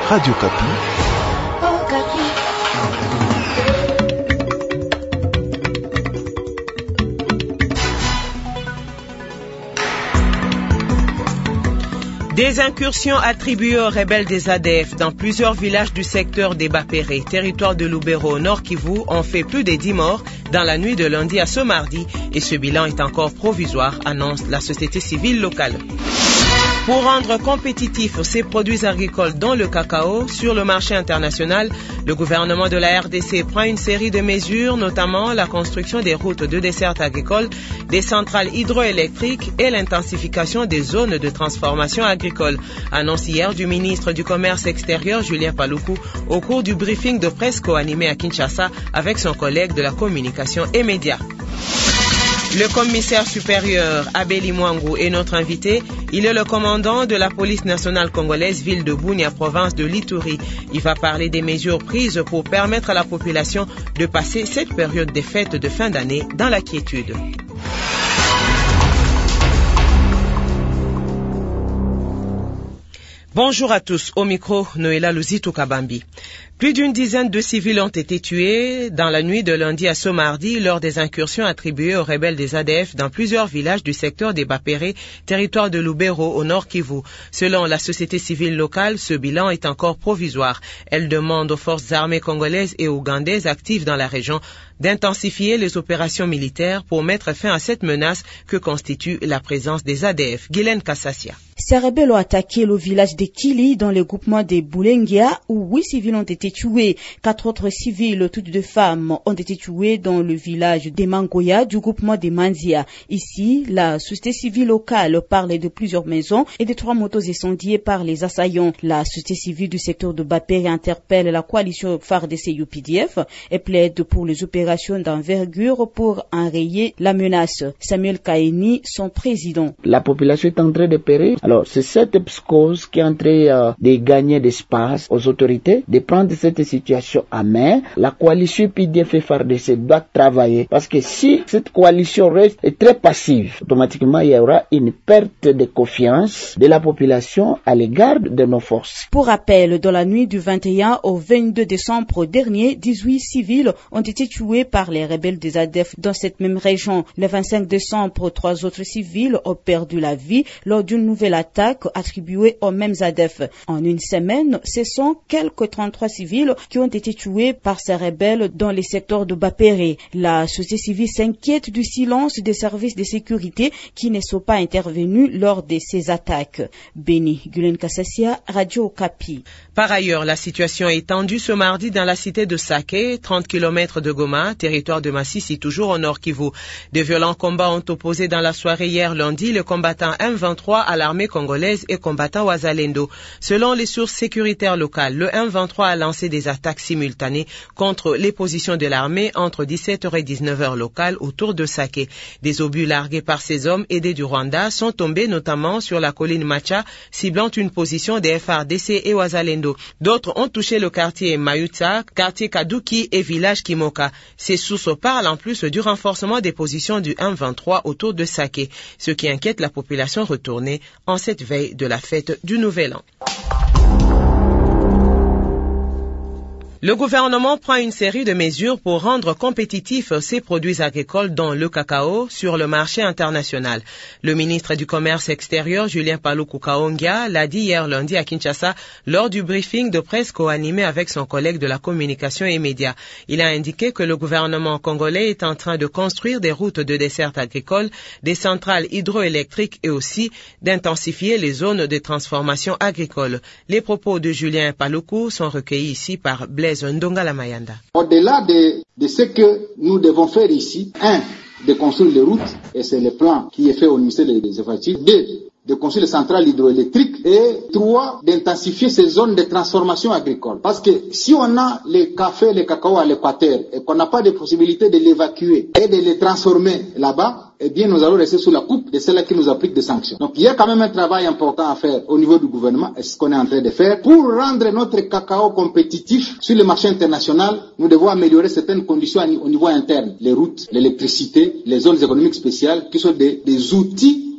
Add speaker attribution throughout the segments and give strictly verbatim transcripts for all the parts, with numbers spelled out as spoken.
Speaker 1: Radio Kapi.
Speaker 2: Oh, Kapi.
Speaker 3: Des incursions attribuées aux rebelles des A D F dans plusieurs villages du secteur des Bapéré, territoire de Lubero au Nord Kivu, ont fait plus de dix morts dans la nuit de lundi à ce mardi et ce bilan est encore provisoire, annonce la société civile locale. Pour rendre compétitifs ces produits agricoles dont le cacao sur le marché international, le gouvernement de la R D C prend une série de mesures, notamment la construction des routes de desserte agricole, des centrales hydroélectriques et l'intensification des zones de transformation agricole. Annonce hier du ministre du Commerce extérieur Julien Paluku au cours du briefing de presse co-animé à Kinshasa avec son collègue de la communication et médias. Le commissaire supérieur Abeli Mwangu est notre invité. Il est le commandant de la police nationale congolaise ville de Bunia, province de l'Ituri. Il va parler des mesures prises pour permettre à la population de passer cette période des fêtes de fin d'année dans la quiétude. Bonjour à tous, au micro, Noéla Luzitou Kabambi. Plus d'une dizaine de civils ont été tués dans la nuit de lundi à ce mardi lors des incursions attribuées aux rebelles des A D F dans plusieurs villages du secteur des Bapéré, territoire de Lubero au Nord Kivu. Selon la société civile locale, ce bilan est encore provisoire. Elle demande aux forces armées congolaises et ougandaises actives dans la région d'intensifier les opérations militaires pour mettre fin à cette menace que constitue la présence des A D F. Guylaine Kassassia.
Speaker 4: Ces rebelles ont attaqué le village de Kili dans le groupement des Boulengia où huit civils ont été tués. Quatre autres civils, toutes deux femmes, ont été tués dans le village de Mangoya du groupement des Manzia. Ici, la société civile locale parle de plusieurs maisons et de trois motos incendiées par les assaillants. La société civile du secteur de Bapéré interpelle la coalition F A R D C U P D F et plaide pour les opérations d'envergure pour enrayer la menace. Samuel Kaini, son président.
Speaker 5: La population est en train de périr. Alors, c'est cette psychose qui est en train euh, de gagner d'espace aux autorités, de prendre cette situation à main. La coalition P D F et F A R D C doit travailler parce que si cette coalition reste très passive, automatiquement il y aura une perte de confiance de la population à l'égard de nos forces.
Speaker 4: Pour rappel, dans la nuit du vingt et un au vingt-deux décembre dernier, dix-huit civils ont été tués par les rebelles des A D F dans cette même région. Le vingt-cinq décembre, trois autres civils ont perdu la vie lors d'une nouvelle attaque attribuée aux mêmes A D F. En une semaine, ce sont quelques trente-trois civils qui ont été tués par ces rebelles dans les secteurs de Bapéré. La société civile s'inquiète du silence des services de sécurité qui ne sont pas intervenus lors de ces attaques. Béni Gulen Kassassia, Radio Kapi.
Speaker 3: Par ailleurs, la situation est tendue ce mardi dans la cité de Saké, trente kilomètres de Goma, territoire de Massissi, toujours au nord Kivu. De violents combats ont opposé dans la soirée hier lundi le combattant M vingt-trois à l'armée congolaise et combattant Wazalendo. Selon les sources sécuritaires locales, le M vingt-trois a lancé des attaques simultanées contre les positions de l'armée entre dix-sept heures et dix-neuf heures locales autour de Saké. Des obus largués par ces hommes aidés du Rwanda sont tombés notamment sur la colline Macha, ciblant une position des F A R D C et Wazalendo. D'autres ont touché le quartier Mayutsa, quartier Kaduki et village Kimoka. Ces sources parlent en plus du renforcement des positions du M vingt-trois autour de Saké, ce qui inquiète la population retournée en cette veille de la fête du Nouvel An. Le gouvernement prend une série de mesures pour rendre compétitifs ces produits agricoles dont le cacao sur le marché international. Le ministre du Commerce extérieur, Julien Paluku Kaongia, l'a dit hier lundi à Kinshasa lors du briefing de presse co-animé avec son collègue de la communication et médias. Il a indiqué que le gouvernement congolais est en train de construire des routes de desserte agricole, des centrales hydroélectriques et aussi d'intensifier les zones de transformation agricole. Les propos de Julien Paluku sont recueillis ici par Blaise
Speaker 6: Au-delà de, de ce que nous devons faire ici, un, de construire les routes, et c'est le plan qui est fait au ministère des Infrastructures. Deux, de construire les centrales hydroélectriques. Et trois, d'intensifier ces zones de transformation agricole. Parce que si on a les cafés, les cacao à l'équateur, et qu'on n'a pas de possibilité de l'évacuer et de les transformer là-bas, eh bien nous allons rester sous la coupe de celles qui nous appliquent des sanctions. Donc il y a quand même un travail important à faire au niveau du gouvernement, et ce qu'on est en train de faire. Pour rendre notre cacao compétitif sur le marché international, nous devons améliorer certaines conditions au niveau interne. Les routes, l'électricité, les zones économiques spéciales, qui sont des, des outils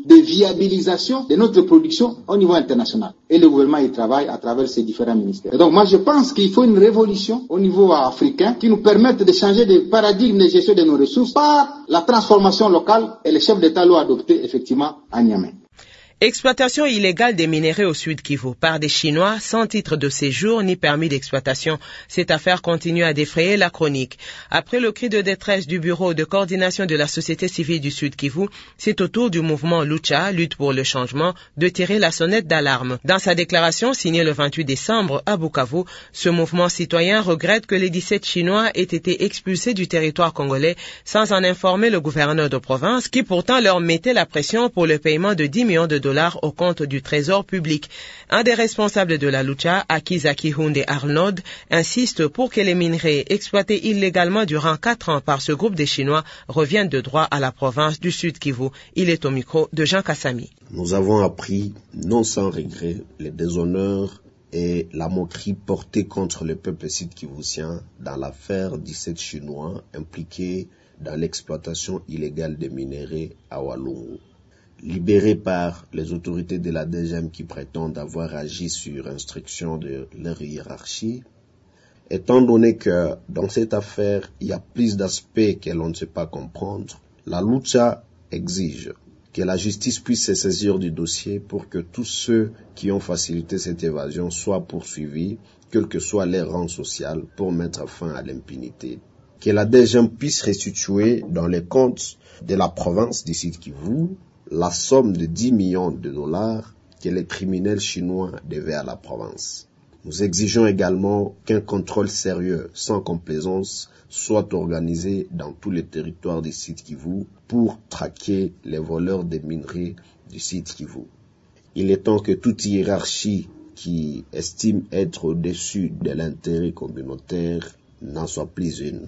Speaker 6: de viabilisation de notre production au niveau international. Et le gouvernement y travaille à travers ses différents ministères. Et donc moi je pense qu'il faut une révolution au niveau africain qui nous permette de changer de paradigme de gestion de nos ressources par la transformation locale, et les chefs d'État l'ont adopté effectivement à Niamey.
Speaker 3: Exploitation illégale des minerais au Sud Kivu par des Chinois sans titre de séjour ni permis d'exploitation. Cette affaire continue à défrayer la chronique. Après le cri de détresse du Bureau de coordination de la société civile du Sud Kivu, c'est au tour du mouvement Lucha, Lutte pour le changement, de tirer la sonnette d'alarme. Dans sa déclaration signée le vingt-huit décembre à Bukavu, ce mouvement citoyen regrette que les dix-sept Chinois aient été expulsés du territoire congolais sans en informer le gouverneur de province qui pourtant leur mettait la pression pour le paiement de dix millions de dollars au compte du trésor public. Un des responsables de la lucha, Akizaki Hunde Arnold, insiste pour que les minerais exploités illégalement durant quatre ans par ce groupe de Chinois reviennent de droit à la province du Sud Kivu. Il est au micro de Jean Kassami.
Speaker 1: Nous avons appris, non sans regret, les déshonneurs et la moquerie portée contre le peuple sud-kivusien dans l'affaire dix-sept Chinois impliqués dans l'exploitation illégale des minerais à Walungu. Libérés par les autorités de la D G M qui prétendent avoir agi sur instruction de leur hiérarchie, étant donné que dans cette affaire, il y a plus d'aspects que l'on ne sait pas comprendre, la lucha exige que la justice puisse se saisir du dossier pour que tous ceux qui ont facilité cette évasion soient poursuivis, quel que soit leur rang social, pour mettre fin à l'impunité. Que la D G M puisse restituer dans les comptes de la province du Sud Kivu la somme de dix millions de dollars que les criminels chinois devaient à la province. Nous exigeons également qu'un contrôle sérieux, sans complaisance, soit organisé dans tous les territoires du Sud Kivu pour traquer les voleurs des minerais du Sud Kivu. Il est temps que toute hiérarchie qui estime être au-dessus de l'intérêt communautaire n'en soit plus une.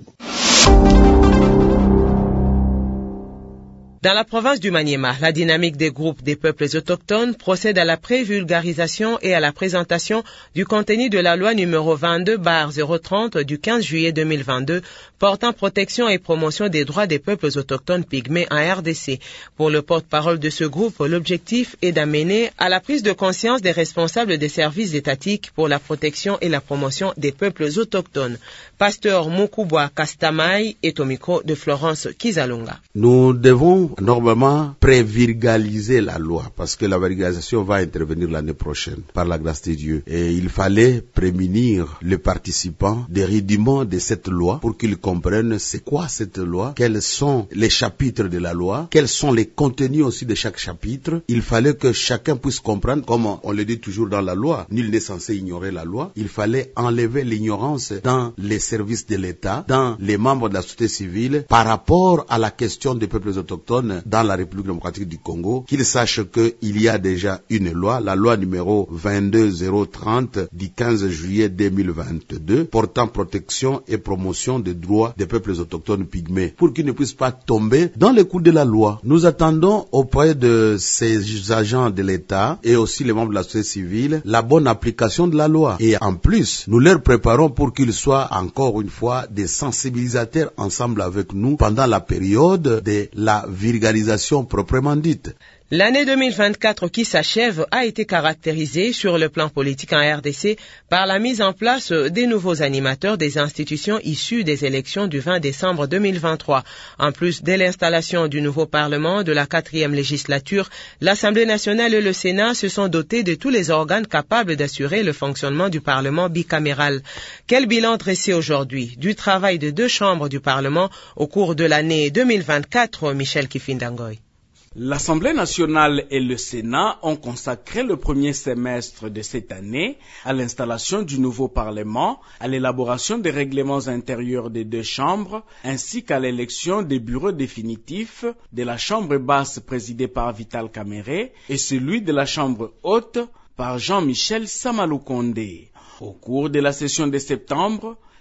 Speaker 3: Dans la province du Maniema, la dynamique des groupes des peuples autochtones procède à la prévulgarisation et à la présentation du contenu de la loi numéro vingt-deux barre zéro trente du quinze juillet deux mille vingt-deux portant protection et promotion des droits des peuples autochtones pygmées en R D C. Pour le porte-parole de ce groupe, l'objectif est d'amener à la prise de conscience des responsables des services étatiques pour la protection et la promotion des peuples autochtones. Pasteur Mukubwa Kastamai est au micro de Florence Kizalunga.
Speaker 7: Nous devons normalement prévulgariser la loi parce que la vulgarisation va intervenir l'année prochaine par la grâce de Dieu. Et il fallait prémunir les participants des rudiments de cette loi pour qu'ils comprennent c'est quoi cette loi, quels sont les chapitres de la loi, quels sont les contenus aussi de chaque chapitre. Il fallait que chacun puisse comprendre, comme on le dit toujours dans la loi, nul n'est censé ignorer la loi. Il fallait enlever l'ignorance dans les services de l'État, dans les membres de la société civile par rapport à la question des peuples autochtones dans la République démocratique du Congo, qu'ils sachent qu'il y a déjà une loi, la loi numéro vingt-deux zéro trente du quinze juillet deux mille vingt-deux, portant protection et promotion des droits des peuples autochtones pygmées, pour qu'ils ne puissent pas tomber dans les coups de la loi. Nous attendons auprès de ces agents de l'État et aussi les membres de la société civile la bonne application de la loi. Et en plus, nous leur préparons pour qu'ils soient encore une fois des sensibilisateurs ensemble avec nous pendant la période de la vulgarisation proprement dite.
Speaker 3: L'année deux mille vingt-quatre qui s'achève a été caractérisée sur le plan politique en R D C par la mise en place des nouveaux animateurs des institutions issues des élections du vingt décembre deux mille vingt-trois. En plus de l'installation du nouveau Parlement de la quatrième législature, l'Assemblée nationale et le Sénat se sont dotés de tous les organes capables d'assurer le fonctionnement du Parlement bicaméral. Quel bilan dressé aujourd'hui du travail de deux chambres du Parlement au cours de l'année deux mille vingt-quatre, Michel Kifindangoy?
Speaker 8: L'Assemblée nationale et le Sénat ont consacré le premier semestre de cette année à l'installation du nouveau Parlement, à l'élaboration des règlements intérieurs des deux chambres, ainsi qu'à l'élection des bureaux définitifs de la Chambre basse présidée par Vital Kamerhe et celui de la Chambre haute par Jean-Michel Samaloukonde. Au cours de la session de septembre,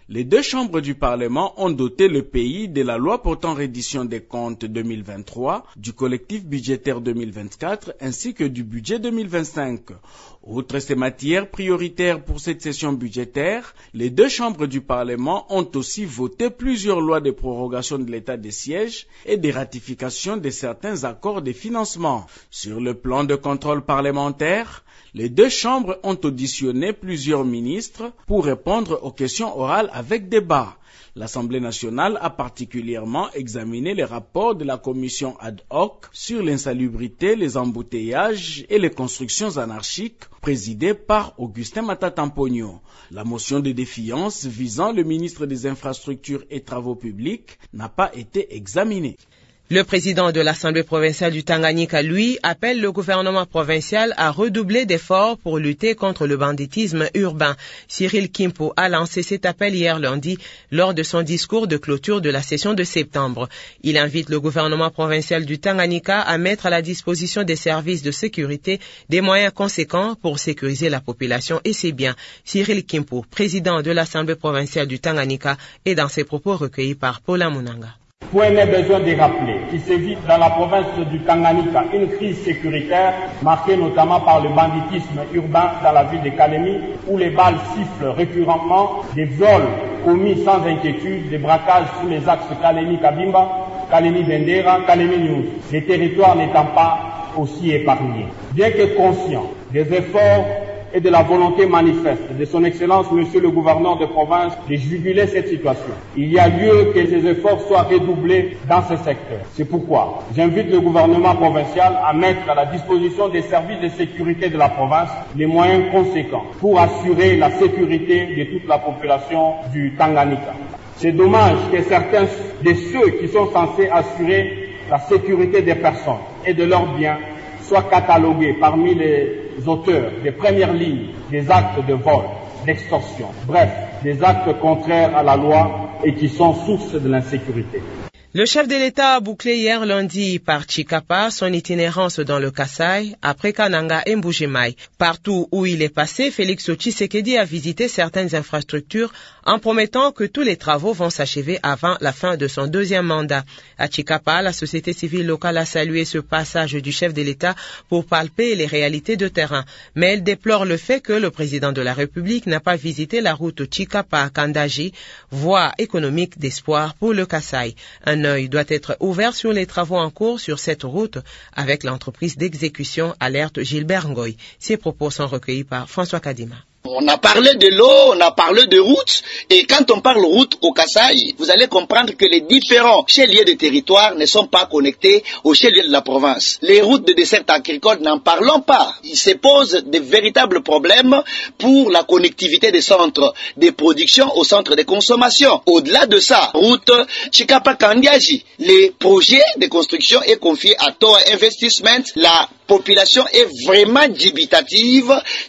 Speaker 8: Les deux chambres du Parlement ont doté le pays de la loi portant reddition des comptes deux mille vingt-trois, du collectif budgétaire deux mille vingt-quatre ainsi que du budget deux mille vingt-cinq. Outre ces matières prioritaires pour cette session budgétaire, les deux chambres du Parlement ont aussi voté plusieurs lois de prorogation de l'état de siège et de ratification de certains accords de financement. Sur le plan de contrôle parlementaire, les deux chambres ont auditionné plusieurs ministres pour répondre aux questions orales avec débat. L'Assemblée nationale a particulièrement examiné les rapports de la commission ad hoc sur l'insalubrité, les embouteillages et les constructions anarchiques présidée par Augustin Matata-Mpogno. La motion de défiance visant le ministre des Infrastructures et Travaux publics n'a pas été examinée.
Speaker 3: Le président de l'Assemblée provinciale du Tanganyika, lui, appelle le gouvernement provincial à redoubler d'efforts pour lutter contre le banditisme urbain. Cyril Kimpo a lancé cet appel hier lundi lors de son discours de clôture de la session de septembre. Il invite le gouvernement provincial du Tanganyika à mettre à la disposition des services de sécurité des moyens conséquents pour sécuriser la population et ses biens. Cyril Kimpo, président de l'Assemblée provinciale du Tanganyika, est dans ses propos recueillis par Paula Munanga.
Speaker 9: Point n'est besoin de rappeler qu'il sévit dans la province du Tanganyika une crise sécuritaire marquée notamment par le banditisme urbain dans la ville de Kalemi où les balles sifflent récurrentement, des vols commis sans inquiétude, des braquages sur les axes Kalemi-Kabimba, Kalemi-Bendera, Kalemi-News, les territoires n'étant pas aussi épargnés. Bien que conscient des efforts et de la volonté manifeste de son Excellence Monsieur le gouverneur de province de juguler cette situation, il y a lieu que ces efforts soient redoublés dans ce secteur. C'est pourquoi j'invite le gouvernement provincial à mettre à la disposition des services de sécurité de la province les moyens conséquents pour assurer la sécurité de toute la population du Tanganyika. C'est dommage que certains de ceux qui sont censés assurer la sécurité des personnes et de leurs biens soient catalogués parmi les auteurs des premières lignes des actes de vol, d'extorsion, bref, des actes contraires à la loi et qui sont source de l'insécurité.
Speaker 3: Le chef de l'État a bouclé hier lundi par Chikapa son itinérance dans le Kasaï, après Kananga et Mbujimaï. Partout où il est passé, Félix Tshisekedi a visité certaines infrastructures en promettant que tous les travaux vont s'achever avant la fin de son deuxième mandat. À Chikapa, la société civile locale a salué ce passage du chef de l'État pour palper les réalités de terrain. Mais elle déplore le fait que le président de la République n'a pas visité la route Chikapa-Kandaji, voie économique d'espoir pour le Kasaï. Un œil doit être ouvert sur les travaux en cours sur cette route avec l'entreprise d'exécution alerte Gilbert Ngoy. Ces propos sont recueillis par François Kadima.
Speaker 10: On a parlé de l'eau, on a parlé de routes, et quand on parle route au Kasaï, vous allez comprendre que les différents chefs-lieux de territoire ne sont pas connectés aux chefs-lieux de la province. Les routes de dessert agricole, n'en parlons pas. Il se pose de véritables problèmes pour la connectivité des centres de production aux centres de consommation. Au-delà de ça, route Chikapa-Kandiaji, les projets de construction est confié à Toa Investment. La population est vraiment dubitative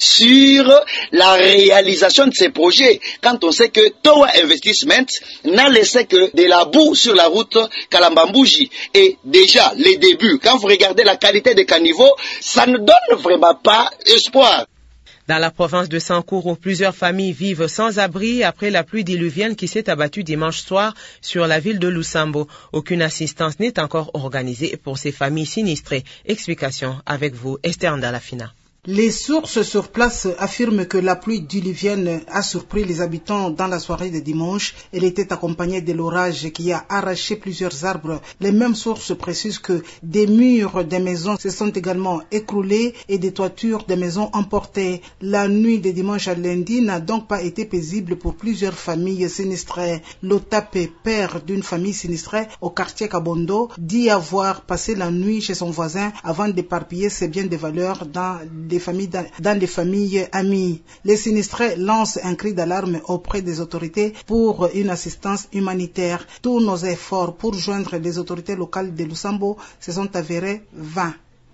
Speaker 10: sur la réalisation de ces projets, quand on sait que Toa Investment n'a laissé que de la boue sur la route Kalambambouji. Et déjà, les débuts, quand vous regardez la qualité des caniveaux, ça ne donne vraiment pas espoir.
Speaker 3: Dans la province de Sankourou, plusieurs familles vivent sans abri après la pluie diluvienne qui s'est abattue dimanche soir sur la ville de Lusambo. Aucune assistance n'est encore organisée pour ces familles sinistrées. Explication avec vous, Esther Ndalafina.
Speaker 11: Les sources sur place affirment que la pluie diluvienne a surpris les habitants dans la soirée de dimanche. Elle était accompagnée de l'orage qui a arraché plusieurs arbres. Les mêmes sources précisent que des murs des maisons se sont également écroulés et des toitures des maisons emportées. La nuit de dimanche à lundi n'a donc pas été paisible pour plusieurs familles sinistrées. L'Otapé, père d'une famille sinistrée au quartier Kabondo, dit avoir passé la nuit chez son voisin avant d'éparpiller ses biens de valeur dans des familles, dans, dans des familles amies. Les sinistrés lancent un cri d'alarme auprès des autorités pour une assistance humanitaire. Tous nos efforts pour joindre les autorités locales de Lusambo se sont avérés vains.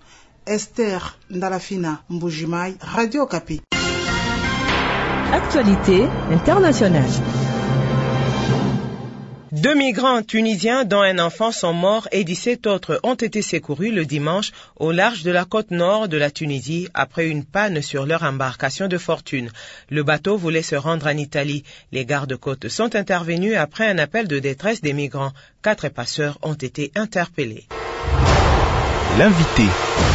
Speaker 11: Esther Ndalafina, Mbujimaï, Radio Okapi.
Speaker 12: Actualité internationale.
Speaker 3: Deux migrants tunisiens, dont un enfant, sont morts et dix-sept autres ont été secourus le dimanche au large de la côte nord de la Tunisie après une panne sur leur embarcation de fortune. Le bateau voulait se rendre en Italie. Les gardes-côtes sont intervenus après un appel de détresse des migrants. Quatre passeurs ont été interpellés.
Speaker 12: L'invité.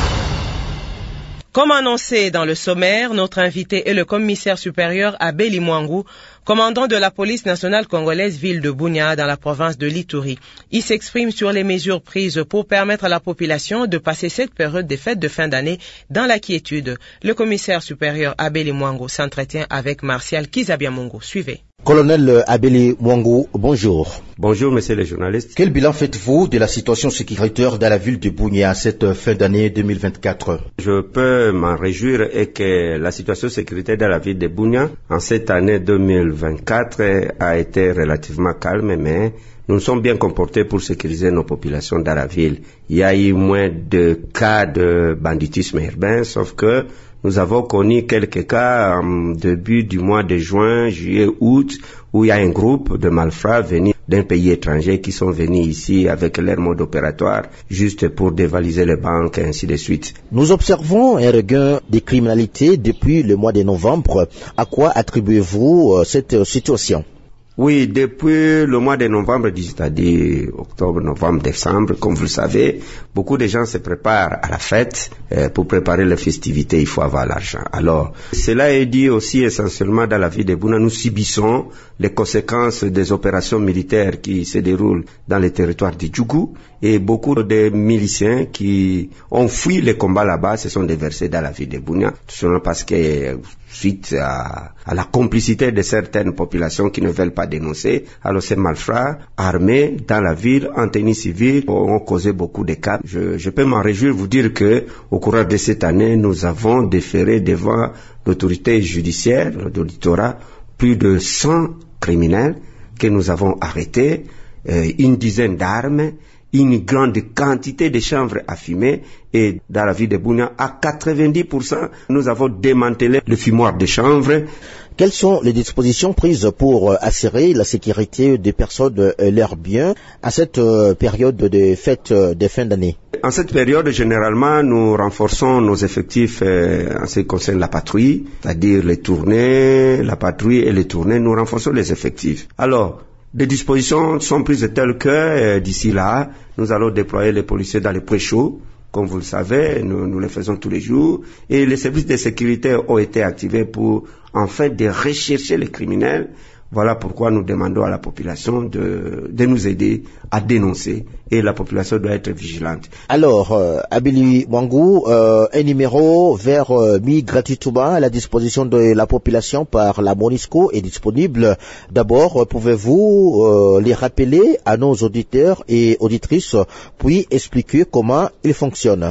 Speaker 3: Comme annoncé dans le sommaire, notre invité est le commissaire supérieur Abeli Mwangou, commandant de la police nationale congolaise ville de Bunia dans la province de l'Ituri. Il s'exprime sur les mesures prises pour permettre à la population de passer cette période des fêtes de fin d'année dans la quiétude. Le commissaire supérieur Abeli Mwangou s'entretient avec Martial Kizabiamongo. Suivez.
Speaker 13: Colonel Abeli Mwangou, bonjour.
Speaker 14: Bonjour, monsieur le journaliste.
Speaker 13: Quel bilan faites-vous de la situation sécuritaire dans la ville de Bunia cette fin d'année deux mille vingt-quatre?
Speaker 14: Je peux m'en réjouir et que la situation sécuritaire dans la ville de Bunia en cette année deux mille vingt-quatre a été relativement calme, mais nous nous sommes bien comportés pour sécuriser nos populations dans la ville. Il y a eu moins de cas de banditisme urbain, sauf que nous avons connu quelques cas en début du mois de juin, juillet, août, où il y a un groupe de malfrats venus d'un pays étranger qui sont venus ici avec leur mode opératoire juste pour dévaliser les banques et ainsi de suite.
Speaker 13: Nous observons un regain de criminalité depuis le mois de novembre. À quoi attribuez-vous cette situation?
Speaker 14: Oui, depuis le mois de novembre, c'est-à-dire octobre, novembre, décembre, comme vous le savez, beaucoup de gens se préparent à la fête. Euh, pour préparer les festivités, il faut avoir l'argent. Alors, cela est dit aussi essentiellement dans la ville de Bunia. Nous subissons les conséquences des opérations militaires qui se déroulent dans les territoires du Djougou, et beaucoup de miliciens qui ont fui les combats là-bas se sont déversés dans la ville de Bunia, tout simplement parce que suite à, à la complicité de certaines populations qui ne veulent pas dénoncer, alors ces malfrats armés dans la ville, en tenue civile, ont causé beaucoup de cas. Je, je peux m'en réjouir, vous dire que au cours de cette année, nous avons déféré devant l'autorité judiciaire, l'auditorat, plus de cent criminels que nous avons arrêtés, euh, une dizaine d'armes, une grande quantité de chanvre à fumer, et dans la ville de Bunia, à quatre-vingt-dix pour cent, nous avons démantelé le fumoir de chanvre.
Speaker 13: Quelles sont les dispositions prises pour assurer la sécurité des personnes et leurs biens à cette période de fête de fin d'année?
Speaker 14: En cette période, généralement, nous renforçons nos effectifs euh, en ce qui concerne la patrouille, c'est-à-dire les tournées, la patrouille et les tournées, nous renforçons les effectifs. Alors, des dispositions sont prises telles que, euh, d'ici là, nous allons déployer les policiers dans les points chauds. Comme vous le savez, nous, nous le faisons tous les jours. Et les services de sécurité ont été activés pour, en fait, de rechercher les criminels. Voilà pourquoi nous demandons à la population de, de nous aider à dénoncer, et la population doit être vigilante.
Speaker 13: Alors, euh, Abeli Mwangou, euh, un numéro vert euh, mis gratuitement à la disposition de la population par la MONUSCO est disponible. D'abord, pouvez-vous euh, les rappeler à nos auditeurs et auditrices, puis expliquer comment il fonctionne?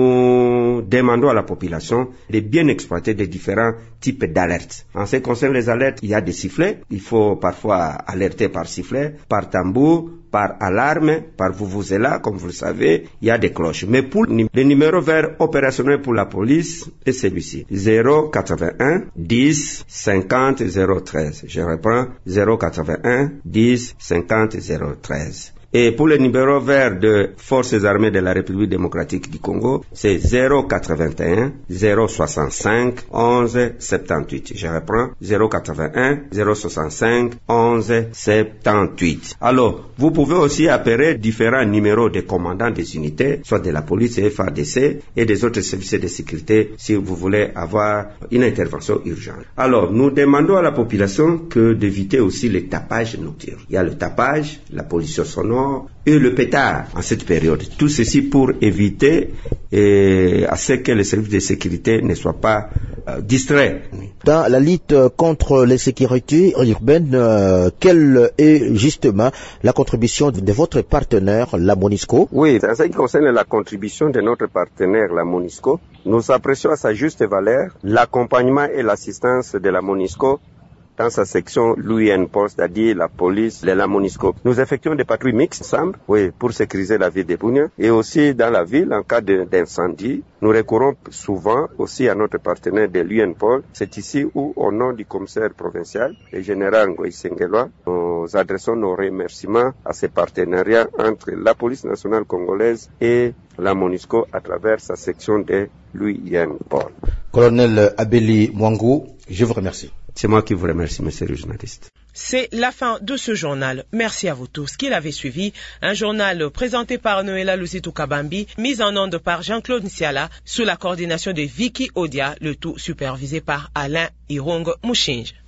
Speaker 14: Nous demandons à la population de bien exploiter les différents types d'alertes. En ce qui concerne les alertes, il y a des sifflets. Il faut parfois alerter par sifflet, par tambour, par alarme, par vuvuzela, comme vous le savez, il y a des cloches. Mais pour le numéro vert opérationnel pour la police, c'est celui-ci. zéro quatre-vingt-un dix cinquante zéro treize. Je reprends, zéro quatre-vingt-un dix cinquante zéro treize. Et pour le numéro vert de Forces armées de la République démocratique du Congo, c'est zéro quatre-vingt-un zéro soixante-cinq onze soixante-dix-huit. Je reprends, zéro quatre-vingt-un zéro soixante-cinq onze soixante-dix-huit. Alors, vous pouvez aussi appeler différents numéros de commandants des unités, soit de la police et F A D C et des autres services de sécurité si vous voulez avoir une intervention urgente. Alors, nous demandons à la population que d'éviter aussi le tapage nocturne. Il y a le tapage, la pollution sonore, et le pétard en cette période. Tout ceci pour éviter et à ce que les services de sécurité ne soient pas euh, distraits.
Speaker 13: Dans la lutte contre les sécurités urbaines, euh, quelle est justement la contribution de votre partenaire, la MONUSCO?
Speaker 14: Oui, en ce qui concerne la contribution de notre partenaire, la MONUSCO, nous apprécions à sa juste valeur l'accompagnement et l'assistance de la MONUSCO dans sa section Louis N. Paul, c'est-à-dire la police, la MONUSCO. Nous effectuons des patrouilles mixtes ensemble, oui, pour sécuriser la ville de Bunia. Et aussi dans la ville, en cas d'incendie, nous recourons souvent aussi à notre partenaire de l'U N Paul. C'est ici où, au nom du commissaire provincial, le général Ngoï Sengelwa, nous adressons nos remerciements à ces partenariats entre la police nationale congolaise et la MONUSCO à travers sa section de l'U N Paul.
Speaker 13: Colonel Abeli Mwangou, je vous remercie.
Speaker 14: C'est moi qui vous remercie, monsieur le journaliste.
Speaker 3: C'est la fin de ce journal. Merci à vous tous qui l'avez suivi. Un journal présenté par Noëlla Lucitou Kabambi, mis en onde par Jean-Claude Nsiala, sous la coordination de Vicky Odia, le tout supervisé par Alain Irong Mouchinge.